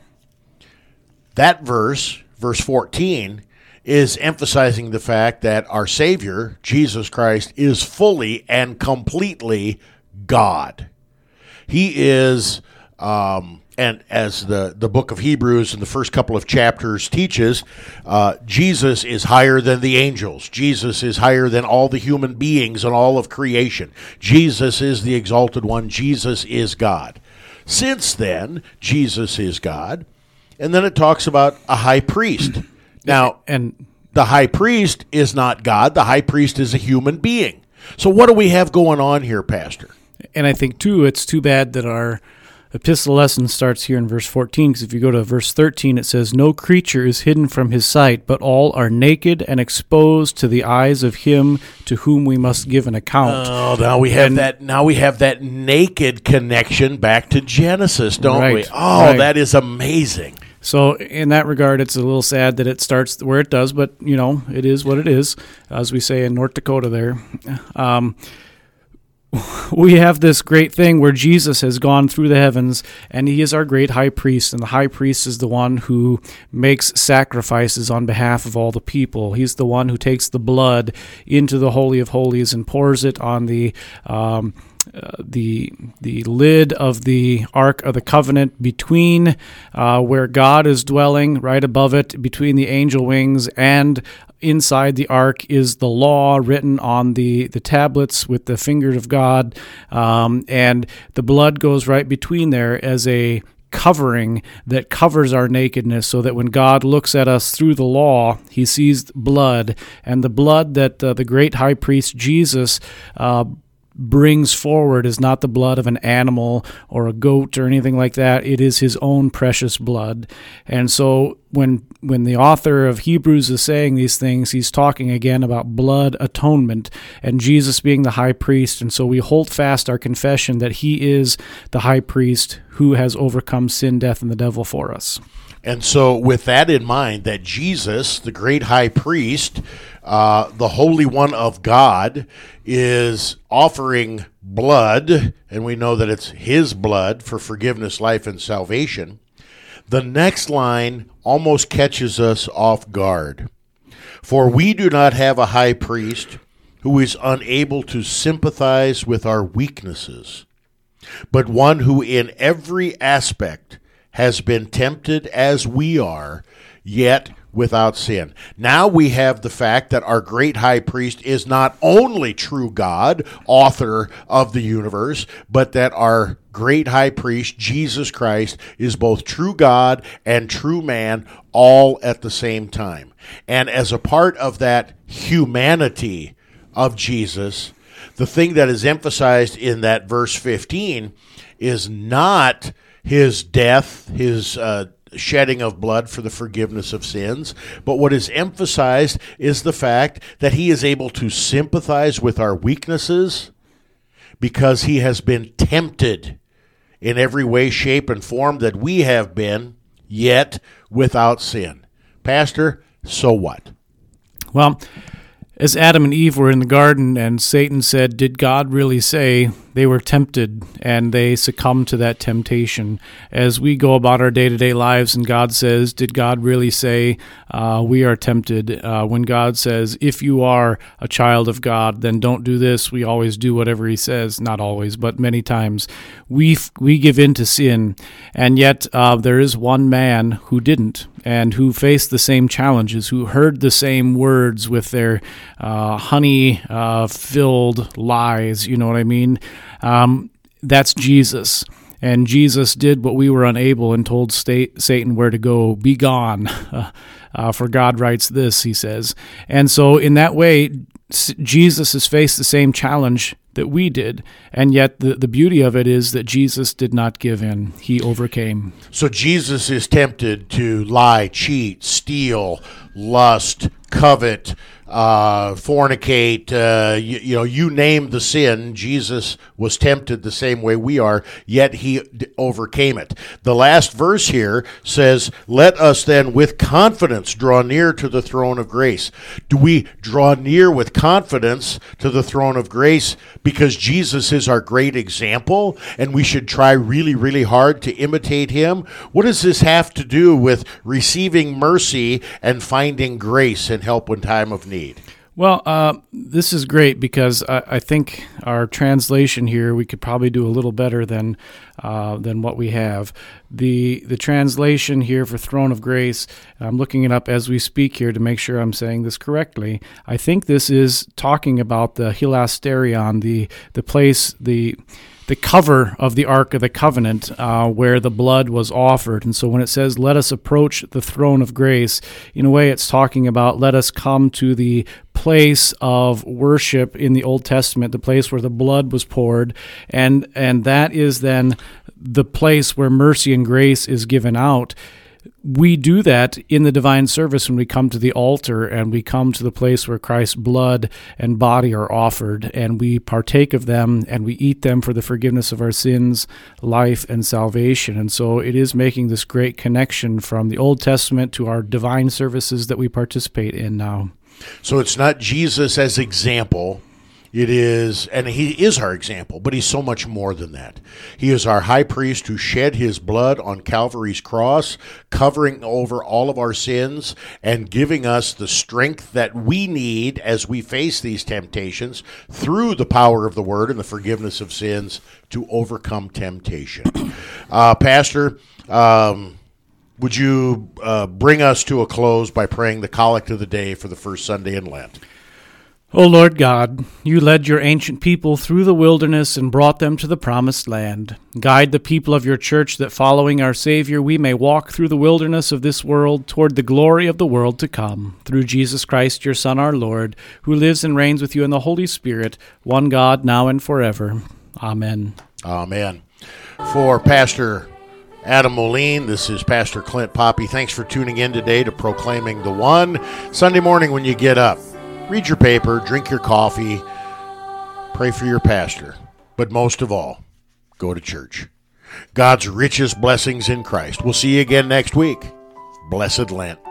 that verse, verse fourteen, is emphasizing the fact that our Savior, Jesus Christ, is fully and completely God. He is, um, and as the, the book of Hebrews in the first couple of chapters teaches, uh, Jesus is higher than the angels. Jesus is higher than all the human beings and all of creation. Jesus is the exalted one. Jesus is God. Since then, Jesus is God. And then it talks about a high priest. Now, and the high priest is not God. The high priest is a human being. So what do we have going on here, Pastor? And I think, too, it's too bad that our epistle lesson starts here in verse fourteen, because if you go to verse thirteen, it says, no creature is hidden from his sight, but all are naked and exposed to the eyes of him to whom we must give an account. Oh, now we have and, that now we have that naked connection back to Genesis, don't right, we? Oh, right. That is amazing. So in that regard, it's a little sad that it starts where it does, but, you know, it is what it is, as we say in North Dakota there. Um, we have this great thing where Jesus has gone through the heavens, and he is our great high priest, and the high priest is the one who makes sacrifices on behalf of all the people. He's the one who takes the blood into the Holy of Holies and pours it on the um, uh, the the lid of the Ark of the Covenant between uh, where God is dwelling, right above it, between the angel wings, and inside the ark is the law written on the, the tablets with the finger of God, um, and the blood goes right between there as a covering that covers our nakedness, so that when God looks at us through the law, he sees blood, and the blood that uh, the great high priest Jesus uh, brings forward is not the blood of an animal or a goat or anything like that. It is his own precious blood. And so when when the author of Hebrews is saying these things, he's talking again about blood atonement and Jesus being the high priest. And so we hold fast our confession that he is the high priest who has overcome sin, death, and the devil for us. And so with that in mind, that Jesus, the great high priest, uh, the Holy One of God, is offering blood, and we know that it's his blood for forgiveness, life, and salvation, the next line almost catches us off guard. For we do not have a high priest who is unable to sympathize with our weaknesses, but one who in every aspect has been tempted as we are, yet without sin. Now we have the fact that our great high priest is not only true God, author of the universe, but that our great high priest, Jesus Christ, is both true God and true man all at the same time. And as a part of that humanity of Jesus, the thing that is emphasized in that verse fifteen is not his death, his uh, shedding of blood for the forgiveness of sins, but what is emphasized is the fact that he is able to sympathize with our weaknesses because he has been tempted in every way, shape, and form that we have been, yet without sin. Pastor, so what? Well, as Adam and Eve were in the garden and Satan said, "Did God really say?" they were tempted and they succumbed to that temptation. As we go about our day-to-day lives and God says, "Did God really say?" Uh, we are tempted. Uh, when God says, "If you are a child of God, then don't do this," we always do whatever he says. Not always, but many times. We we give in to sin, and yet uh, there is one man who didn't, and who faced the same challenges, who heard the same words with their uh, honey-filled uh, lies, you know what I mean? Um, that's Jesus. And Jesus did what we were unable and told state, Satan where to go. Be gone. Uh, uh, for God writes this, he says. And so in that way, Jesus has faced the same challenge that we did. And yet the, the beauty of it is that Jesus did not give in. He overcame. So Jesus is tempted to lie, cheat, steal, lust, covet, uh, fornicate, uh, you, you know, you name the sin. Jesus was tempted the same way we are, yet he d- overcame it. The last verse here says, "Let us then with confidence draw near to the throne of grace." Do we draw near with confidence to the throne of grace because Jesus is our great example and we should try really, really hard to imitate him? What does this have to do with receiving mercy and finding grace and help in time of need? Well, uh, this is great because I, I think our translation here, we could probably do a little better than uh, than what we have. The the translation here for throne of grace, I'm looking it up as we speak here to make sure I'm saying this correctly. I think this is talking about the hilasterion, the the place, the the cover of the Ark of the Covenant uh, where the blood was offered. And so when it says, "Let us approach the throne of grace," in a way it's talking about let us come to the place of worship in the Old Testament, the place where the blood was poured, and and that is then the place where mercy and grace is given out. we do that in the divine service when we come to the altar and we come to the place where Christ's blood and body are offered, and we partake of them and we eat them for the forgiveness of our sins, life, and salvation. And so it is making this great connection from the Old Testament to our divine services that we participate in now. So it's not Jesus as example. It is, and he is our example, but he's so much more than that. He is our high priest who shed his blood on Calvary's cross, covering over all of our sins and giving us the strength that we need as we face these temptations through the power of the word and the forgiveness of sins to overcome temptation. Uh, Pastor, um, would you uh, bring us to a close by praying the collect of the day for the first Sunday in Lent? O Lord God, you led your ancient people through the wilderness and brought them to the promised land. Guide the people of your church that following our Savior we may walk through the wilderness of this world toward the glory of the world to come. Through Jesus Christ, your Son, our Lord, who lives and reigns with you in the Holy Spirit, one God, now and forever. Amen. Amen. For Pastor Adam Moline, this is Pastor Clint Poppy. Thanks for tuning in today to Proclaiming the One. Sunday morning when you get up, read your paper, drink your coffee, pray for your pastor, but most of all, go to church. God's richest blessings in Christ. We'll see you again next week. Blessed Lent.